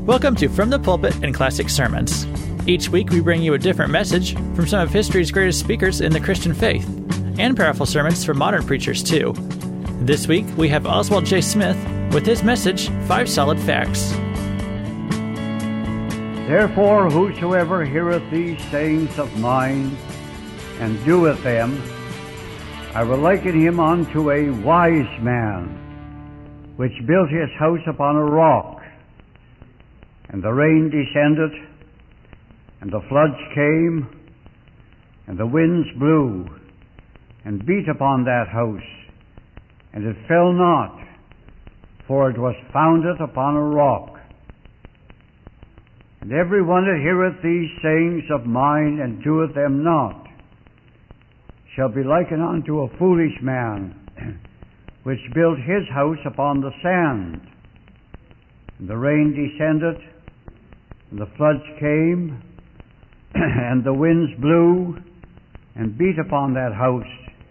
Welcome to From the Pulpit and Classic Sermons. Each week we bring you a different message from some of history's greatest speakers in the Christian faith, and powerful sermons from modern preachers too. This week we have Oswald J. Smith with his message, 5 Solid Facts. Therefore whosoever heareth these sayings of mine, and doeth them, I will liken him unto a wise man, which built his house upon a rock. And the rain descended, and the floods came, and the winds blew, and beat upon that house, and it fell not, for it was founded upon a rock. And every one that heareth these sayings of mine, and doeth them not, shall be likened unto a foolish man, which built his house upon the sand. And the rain descended, and the floods came, and the winds blew, and beat upon that house,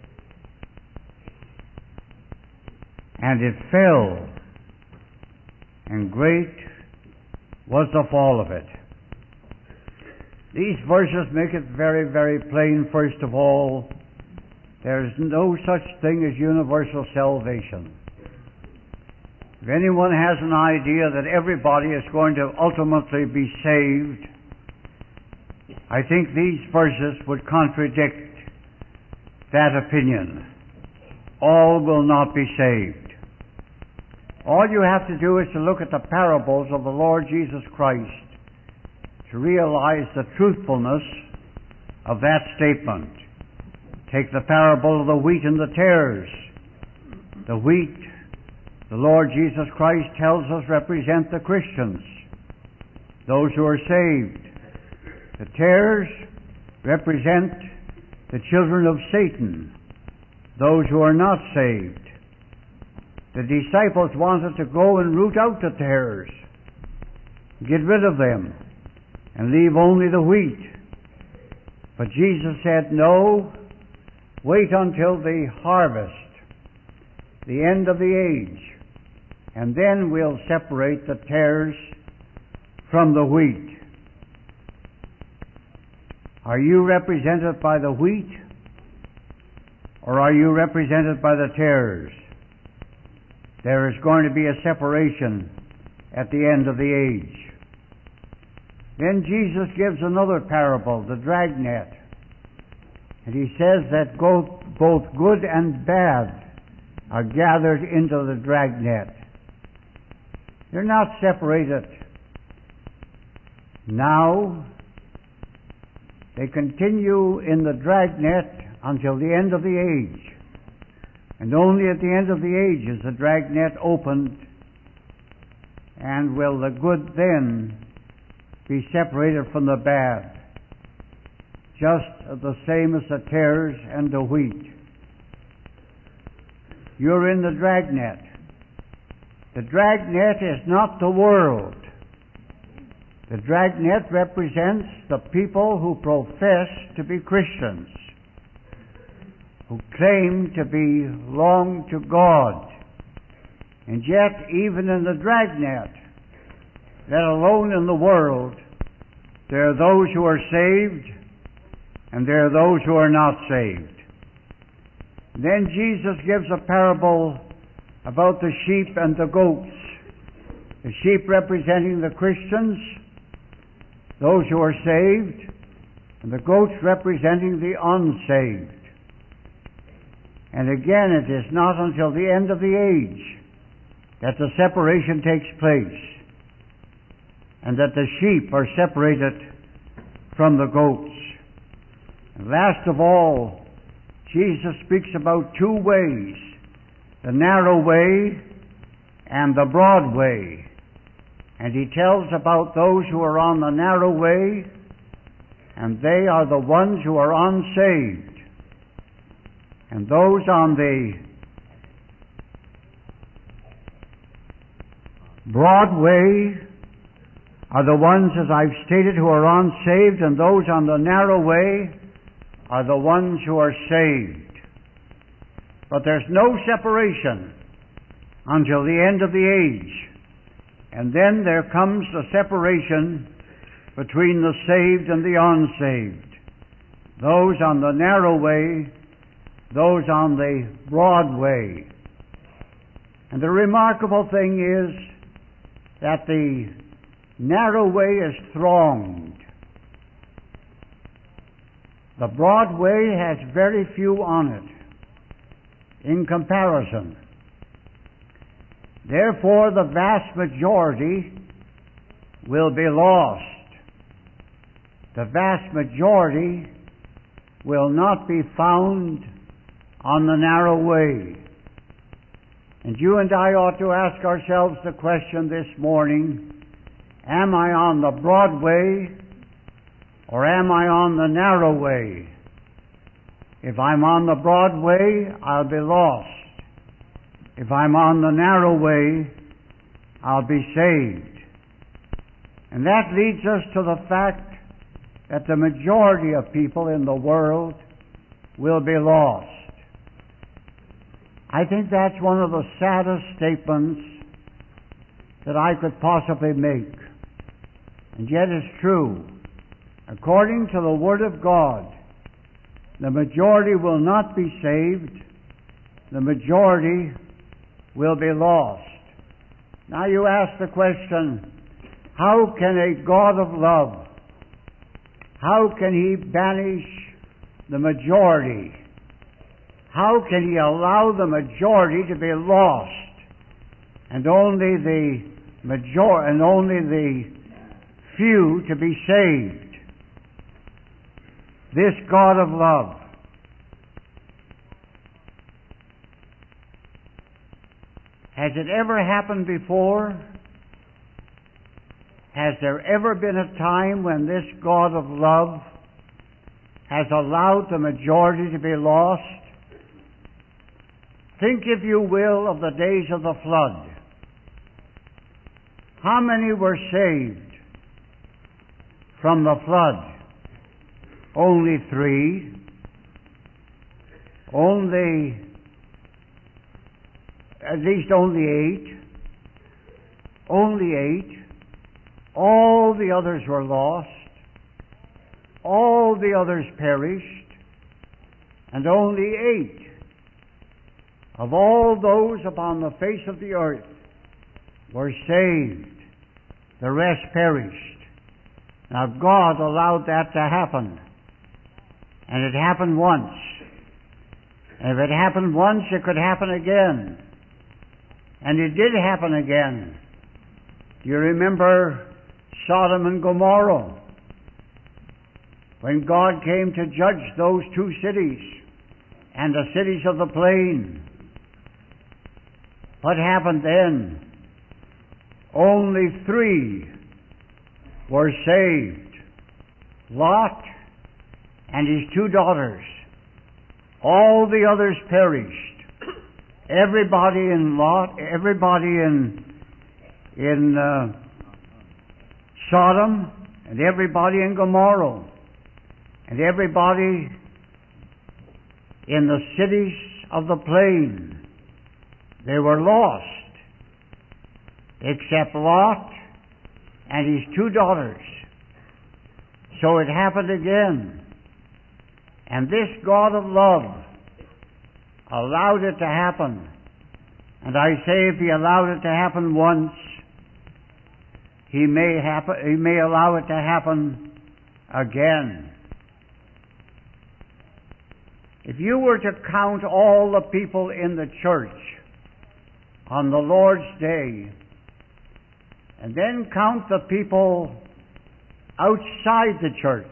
and it fell, and great was the fall of it. These verses make it very, very plain. First of all, there is no such thing as universal salvation. If anyone has an idea that everybody is going to ultimately be saved, I think these verses would contradict that opinion. All will not be saved. All you have to do is to look at the parables of the Lord Jesus Christ to realize the truthfulness of that statement. Take the parable of the wheat and the tares. The wheat, the Lord Jesus Christ tells us, represent the Christians, those who are saved. The tares represent the children of Satan, those who are not saved. The disciples wanted to go and root out the tares, get rid of them, and leave only the wheat. But Jesus said, no, wait until the harvest, the end of the age, and then we'll separate the tares from the wheat. Are you represented by the wheat, or are you represented by the tares? There is going to be a separation at the end of the age. Then Jesus gives another parable, the dragnet. And he says that both good and bad are gathered into the dragnet. They're not separated now. They continue in the dragnet until the end of the age. And only at the end of the age is the dragnet opened, and will the good then be separated from the bad, just the same as the tares and the wheat. You're in the dragnet. The dragnet is not the world. The dragnet represents the people who profess to be Christians, who claim to belong to God. And yet, even in the dragnet, let alone in the world, there are those who are saved, and there are those who are not saved. Then Jesus gives a parable about the sheep and the goats. The sheep representing the Christians, those who are saved, and the goats representing the unsaved. And again, it is not until the end of the age that the separation takes place, and that the sheep are separated from the goats. And last of all, Jesus speaks about 2 ways, the narrow way and the broad way. And he tells about those who are on the narrow way, and they are the ones who are unsaved. And those on the broad way are the ones, as I've stated, who are unsaved, and those on the narrow way are the ones who are saved. But there's no separation until the end of the age. And then there comes the separation between the saved and the unsaved. Those on the narrow way, those on the broad way. And the remarkable thing is that the narrow way is thronged. The broad way has very few on it in comparison. Therefore, the vast majority will be lost. The vast majority will not be found on the narrow way. And you and I ought to ask ourselves the question this morning, am I on the broad way or am I on the narrow way? If I'm on the broad way, I'll be lost. If I'm on the narrow way, I'll be saved. And that leads us to the fact that the majority of people in the world will be lost. I think that's one of the saddest statements that I could possibly make. And yet it's true. According to the Word of God, the majority will not be saved. The majority will be lost. Now you ask the question, how can a God of love, how can He banish the majority? How can He allow the majority to be lost and only the few to be saved? This God of love. Has it ever happened before? Has there ever been a time when this God of love has allowed the majority to be lost? Think, if you will, of the days of the flood. How many were saved from the flood? Only 3. At least only 8. Only 8. All the others were lost. All the others perished. And only 8 of all those upon the face of the earth were saved. The rest perished. Now God allowed that to happen. And it happened once. And if it happened once, it could happen again. And it did happen again. Do you remember Sodom and Gomorrah? When God came to judge those 2 cities and the cities of the plain, what happened then? Only 3 were saved. Lot and his 2 daughters. All the others perished. Everybody in Sodom, and everybody in Gomorrah, and everybody in the cities of the plain. They were lost, except Lot and his 2 daughters. So it happened again. And this God of love allowed it to happen. And I say, if He allowed it to happen once, He may allow it to happen again. If you were to count all the people in the church on the Lord's Day, and then count the people outside the church,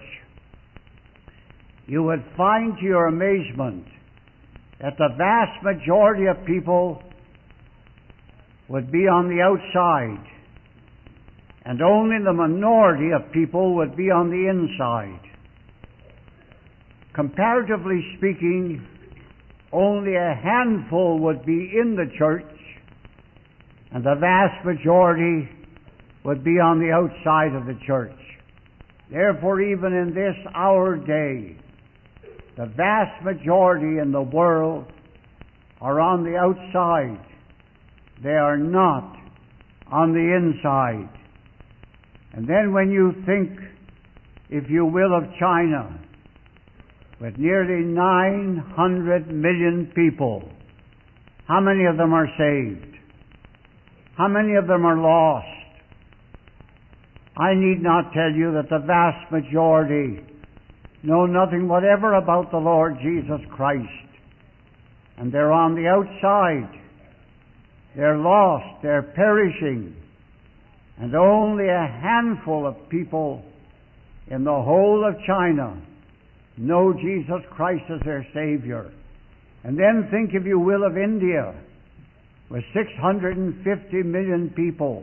you would find to your amazement that the vast majority of people would be on the outside, and only the minority of people would be on the inside. Comparatively speaking, only a handful would be in the church, and the vast majority would be on the outside of the church. Therefore, even in this our day, the vast majority in the world are on the outside. They are not on the inside. And then when you think, if you will, of China, with nearly 900 million people, how many of them are saved? How many of them are lost? I need not tell you that the vast majority know nothing whatever about the Lord Jesus Christ. And they're on the outside. They're lost. They're perishing. And only a handful of people in the whole of China know Jesus Christ as their Savior. And then think, if you will, of India, with 650 million people.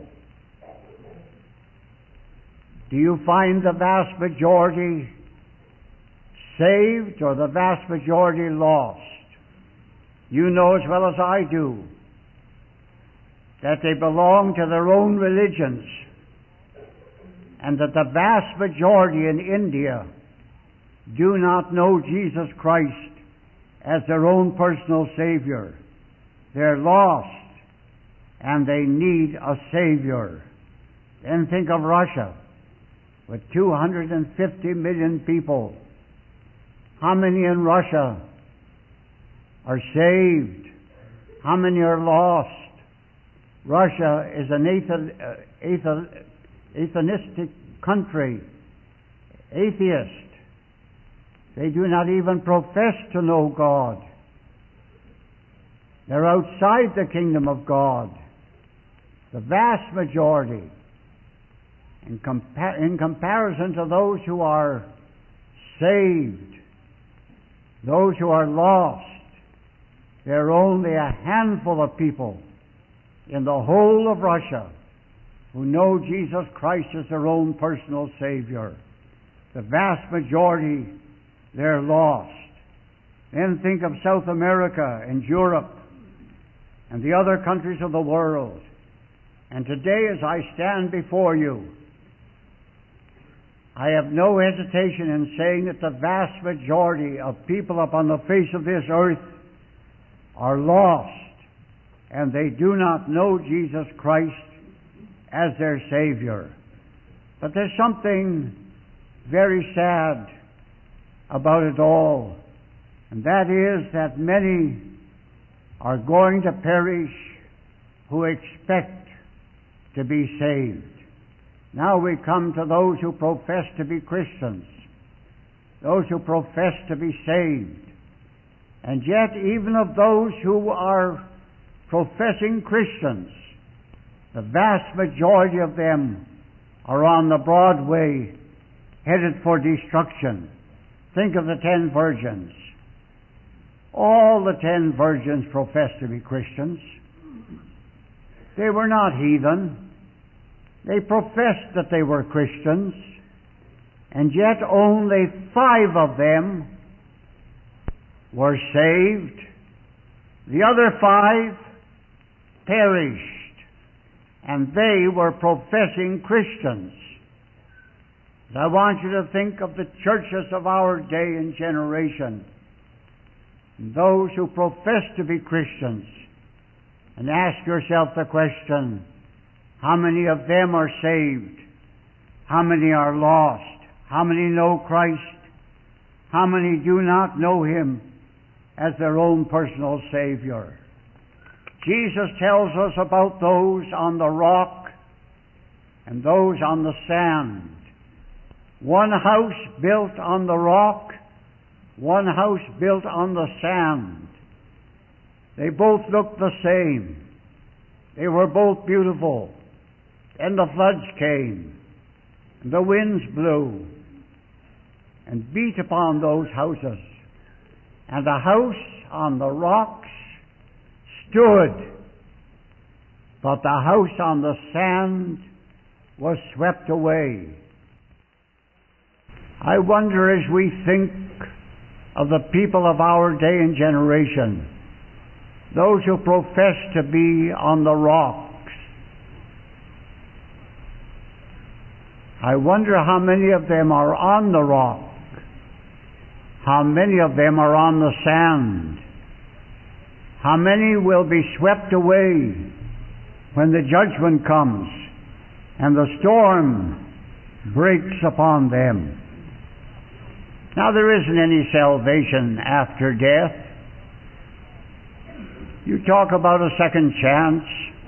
Do you find the vast majority saved or the vast majority lost? You know as well as I do that they belong to their own religions, and that the vast majority in India do not know Jesus Christ as their own personal Savior. They're lost, and they need a Savior. Then think of Russia, with 250 million people. How many in Russia are saved? How many are lost? Russia is an atheistic country, atheist. They do not even profess to know God. They're outside the kingdom of God. The vast majority, in comparison to those who are saved, those who are lost, there are only a handful of people in the whole of Russia who know Jesus Christ as their own personal Savior. The vast majority, they're lost. Then think of South America and Europe and the other countries of the world. And today, as I stand before you, I have no hesitation in saying that the vast majority of people upon the face of this earth are lost, and they do not know Jesus Christ as their Savior. But there's something very sad about it all, and that is that many are going to perish who expect to be saved. Now we come to those who profess to be Christians, those who profess to be saved. And yet, even of those who are professing Christians, the vast majority of them are on the broad way, headed for destruction. Think of the 10 virgins. All the 10 virgins professed to be Christians. They were not heathen. They professed that they were Christians, and yet only 5 of them were saved. The other 5 perished, and they were professing Christians. I want you to think of the churches of our day and generation, those who profess to be Christians, and ask yourself the question, how many of them are saved? How many are lost? How many know Christ? How many do not know Him as their own personal Savior? Jesus tells us about those on the rock and those on the sand. One house built on the rock, one house built on the sand. They both looked the same. They were both beautiful. And the floods came, and the winds blew, and beat upon those houses. And the house on the rocks stood, but the house on the sand was swept away. I wonder, as we think of the people of our day and generation, those who profess to be on the rocks, I wonder how many of them are on the rock, how many of them are on the sand, how many will be swept away when the judgment comes and the storm breaks upon them. Now, there isn't any salvation after death. You talk about a second chance.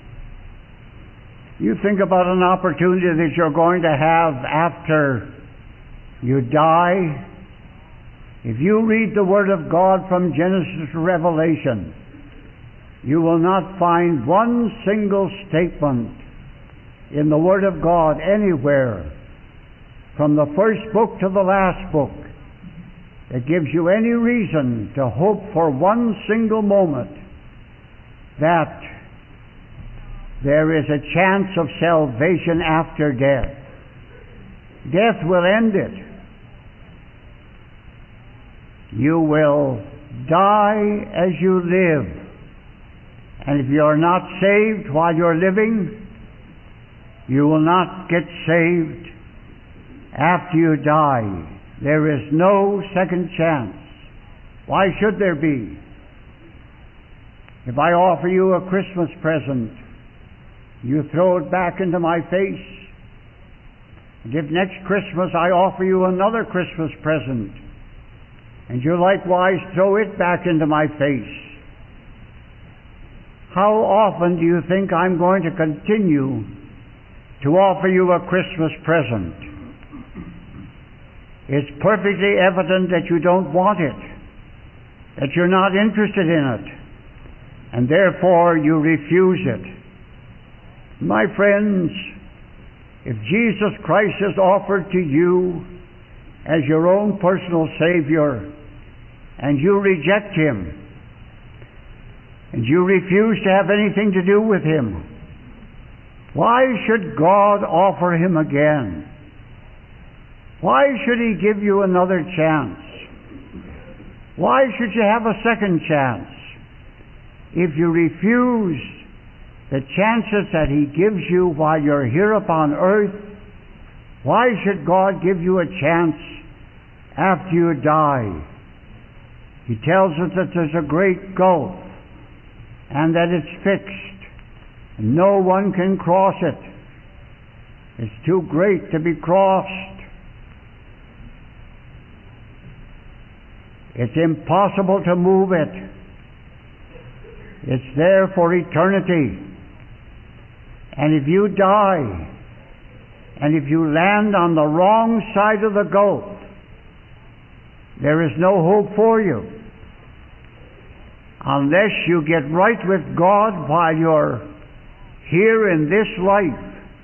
You think about an opportunity that you're going to have after you die. If you read the Word of God from Genesis to Revelation, you will not find one single statement in the Word of God anywhere, from the first book to the last book, that gives you any reason to hope for one single moment that there is a chance of salvation after death. Death will end it. You will die as you live. And if you are not saved while you're living, you will not get saved after you die. There is no second chance. Why should there be? If I offer you a Christmas present, you throw it back into my face. And if next Christmas I offer you another Christmas present, and you likewise throw it back into my face, how often do you think I'm going to continue to offer you a Christmas present? It's perfectly evident that you don't want it, that you're not interested in it, and therefore you refuse it. My friends, if Jesus Christ is offered to you as your own personal Savior, and you reject Him, and you refuse to have anything to do with Him, why should God offer Him again? Why should He give you another chance? Why should you have a second chance? If you refuse the chances that He gives you while you're here upon earth, why should God give you a chance after you die? He tells us that there's a great gulf and that it's fixed. And no one can cross it. It's too great to be crossed. It's impossible to move it. It's there for eternity. And if you die, and if you land on the wrong side of the gulf, there is no hope for you. Unless you get right with God while you're here in this life,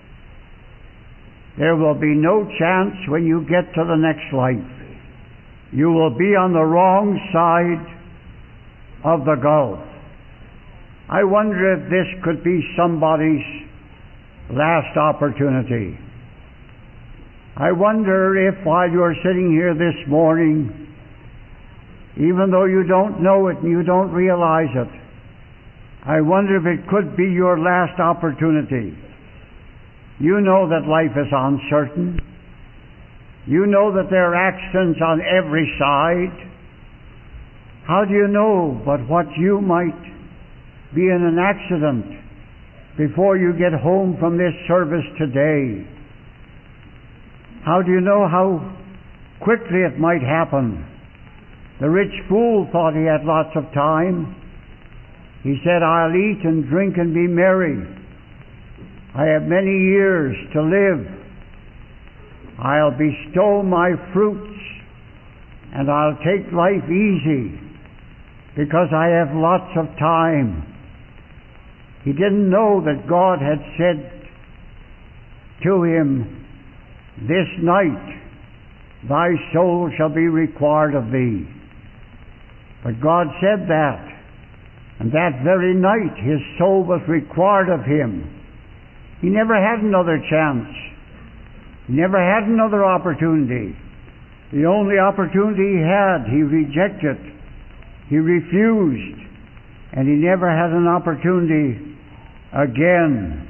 there will be no chance when you get to the next life. You will be on the wrong side of the gulf. I wonder if this could be somebody's last opportunity. I wonder if while you're sitting here this morning, even though you don't know it and you don't realize it, I wonder if it could be your last opportunity. You know that life is uncertain. You know that there are accidents on every side. How do you know but what you might be in an accident before you get home from this service today? How do you know how quickly it might happen? The rich fool thought he had lots of time. He said, I'll eat and drink and be merry. I have many years to live. I'll bestow my fruits and I'll take life easy because I have lots of time. He didn't know that God had said to him, this night thy soul shall be required of thee. But God said that, and that very night his soul was required of him. He never had another chance. He never had another opportunity. The only opportunity he had, he rejected. He refused. And he never had an opportunity again.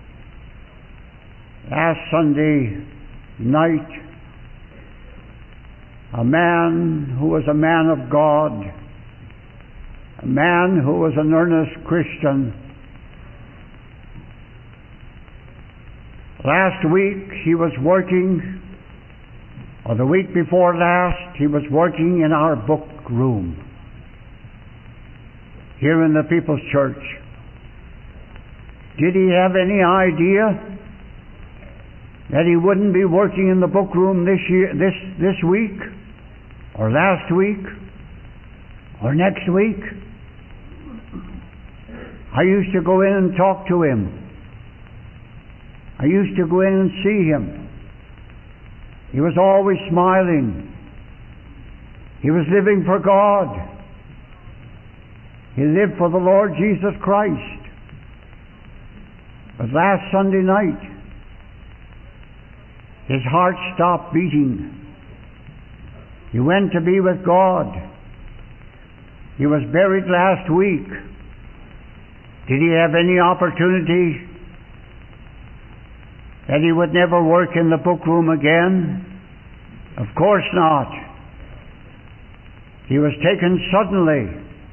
Last Sunday night, a man who was a man of God, a man who was an earnest Christian, Last week he was working, or the week before last, he was working in our book room here in the People's Church. Did he have any idea that he wouldn't be working in the book room this week, or last week, or next week? I used to go in and talk to him. I used to go in and see him. He was always smiling. He was living for God. He lived for the Lord Jesus Christ. But last Sunday night, his heart stopped beating. He went to be with God. He was buried last week. Did he have any opportunity that he would never work in the book room again? Of course not. He was taken suddenly,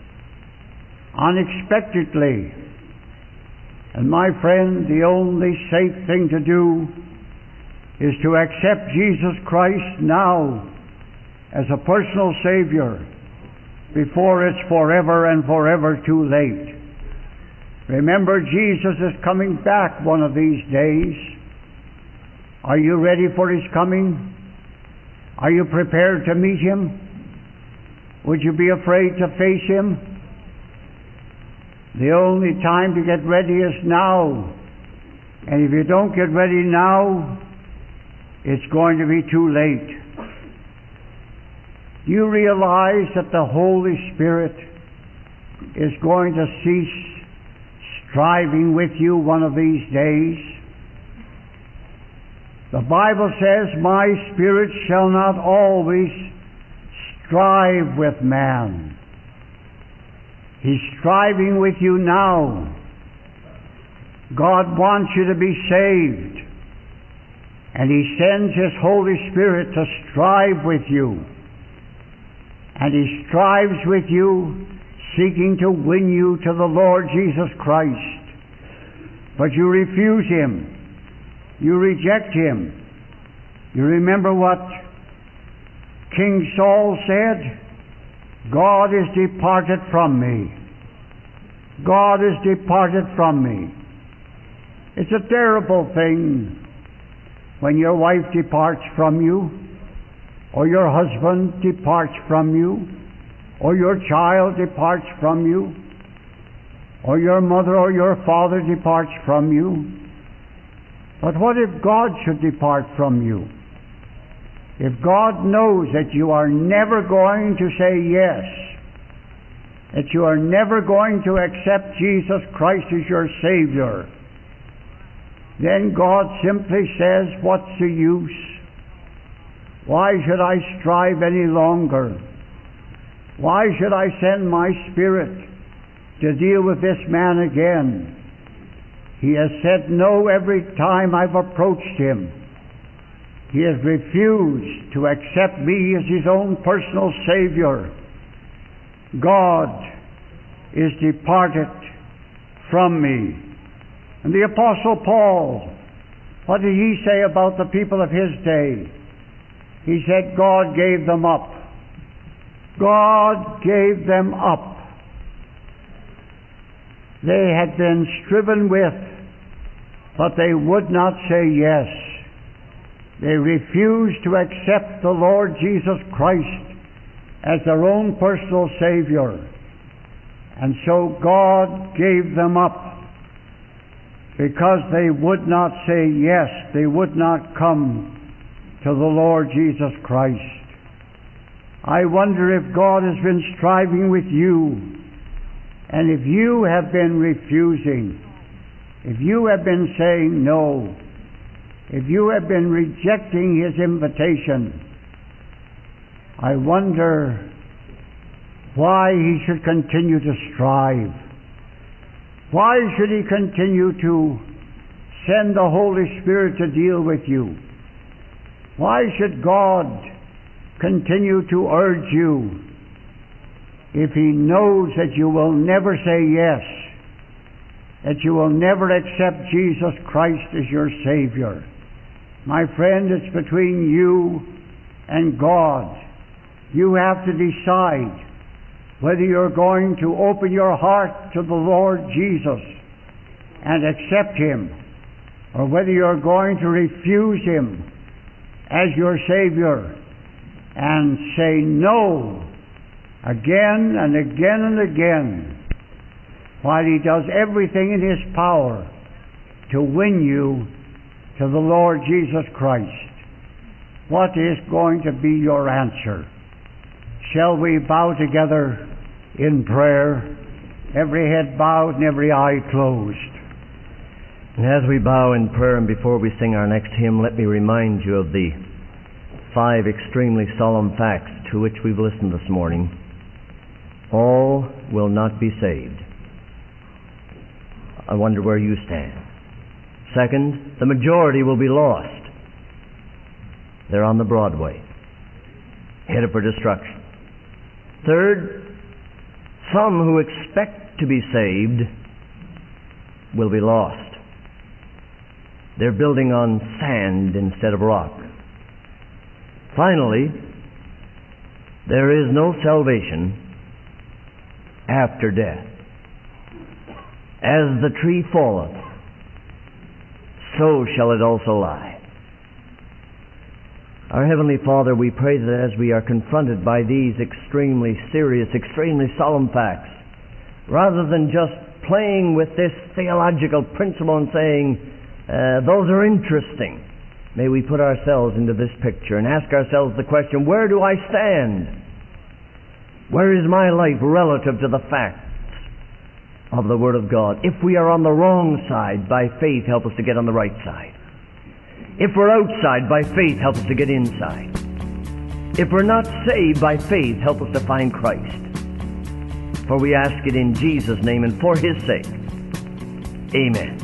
unexpectedly. And my friend, the only safe thing to do is to accept Jesus Christ now as a personal Savior before it's forever and forever too late. Remember, Jesus is coming back one of these days. Are you ready for His coming? Are you prepared to meet Him? Would you be afraid to face Him? The only time to get ready is now. And if you don't get ready now, it's going to be too late. Do you realize that the Holy Spirit is going to cease striving with you one of these days? The Bible says, "My spirit shall not always strive with man." He's striving with you now. God wants you to be saved. And He sends His Holy Spirit to strive with you. And He strives with you, seeking to win you to the Lord Jesus Christ. But you refuse Him. You reject Him. You remember what King Saul said? "God is departed from me. God is departed from me." It's a terrible thing when your wife departs from you, or your husband departs from you, or your child departs from you, or your mother or your father departs from you. But what if God should depart from you? If God knows that you are never going to say yes, that you are never going to accept Jesus Christ as your Savior, then God simply says, "What's the use? Why should I strive any longer? Why should I send my Spirit to deal with this man again? He has said no every time I've approached him. He has refused to accept me as his own personal Savior. God is departed from me." And the Apostle Paul, what did he say about the people of his day? He said, God gave them up. God gave them up. They had been striven with, but they would not say yes. They refused to accept the Lord Jesus Christ as their own personal Savior. And so God gave them up because they would not say yes. They would not come to the Lord Jesus Christ. I wonder if God has been striving with you, and if you have been refusing, if you have been saying no, if you have been rejecting His invitation, I wonder why He should continue to strive. Why should He continue to send the Holy Spirit to deal with you? Why should God continue to urge you if He knows that you will never say yes? that you will never accept Jesus Christ as your Savior. My friend, it's between you and God. You have to decide whether you're going to open your heart to the Lord Jesus and accept Him, or whether you're going to refuse Him as your Savior and say no again and again and again, while He does everything in His power to win you to the Lord Jesus Christ. What is going to be your answer? Shall we bow together in prayer, every head bowed and every eye closed? And as we bow in prayer and before we sing our next hymn, let me remind you of the 5 extremely solemn facts to which we've listened this morning. All will not be saved. I wonder where you stand. Second, the majority will be lost. They're on the Broadway, headed for destruction. Third, some who expect to be saved will be lost. They're building on sand instead of rock. Finally, there is no salvation after death. As the tree falleth, so shall it also lie. Our Heavenly Father, we pray that as we are confronted by these extremely serious, extremely solemn facts, rather than just playing with this theological principle and saying, those are interesting, may we put ourselves into this picture and ask ourselves the question, where do I stand? Where is my life relative to the facts of the Word of God? If we are on the wrong side, by faith, help us to get on the right side. If we're outside, by faith, help us to get inside. If we're not saved, by faith, help us to find Christ. For we ask it in Jesus' name and for His sake. Amen.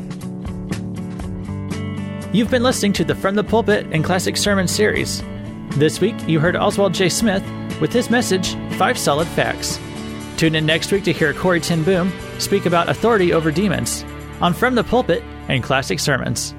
You've been listening to the From the Pulpit and Classic Sermon series. This week, you heard Oswald J. Smith with his message, 5 Solid Facts. Tune in next week to hear Corrie ten Boom speak about authority over demons on From the Pulpit and Classic Sermons.